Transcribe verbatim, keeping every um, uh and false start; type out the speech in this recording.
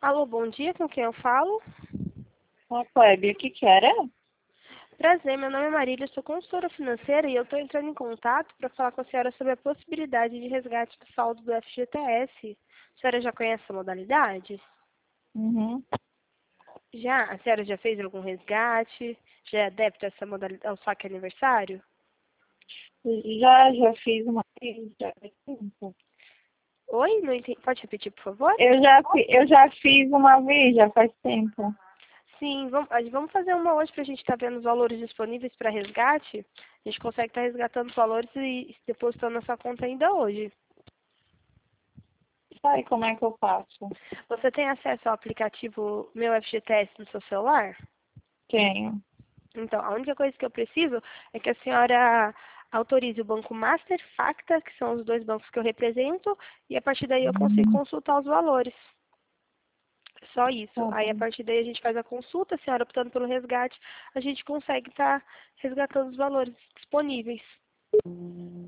Alô, bom dia, com quem eu falo? Ô, Kleber, o que que era? Prazer, meu nome é Marília, sou consultora financeira e eu estou entrando em contato para falar com a senhora sobre a possibilidade de resgate do saldo do F G T S. A senhora já conhece essa modalidade? Uhum. Já? A senhora já fez algum resgate? Já é adepta a essa modalidade, ao saque aniversário? Já, já fiz uma vez, já faz tempo. Oi? Não entendi. Pode repetir, por favor? Eu já, fi- eu já fiz uma vez, já faz tempo. Sim, vamos, a gente- vamos fazer uma hoje para a gente estar vendo os valores disponíveis para resgate. A gente consegue estar resgatando os valores e depositando na sua conta ainda hoje. Sabe como é que eu faço? Você tem acesso ao aplicativo Meu F G T S no seu celular? Tenho. Então, a única coisa que eu preciso é que a senhora autorize o Banco Master, Facta, que são os dois bancos que eu represento, e a partir daí eu consigo consultar os valores. Só isso. Tá Aí, a bom. partir daí, a gente faz a consulta, a senhora optando pelo resgate, a gente consegue estar resgatando os valores disponíveis.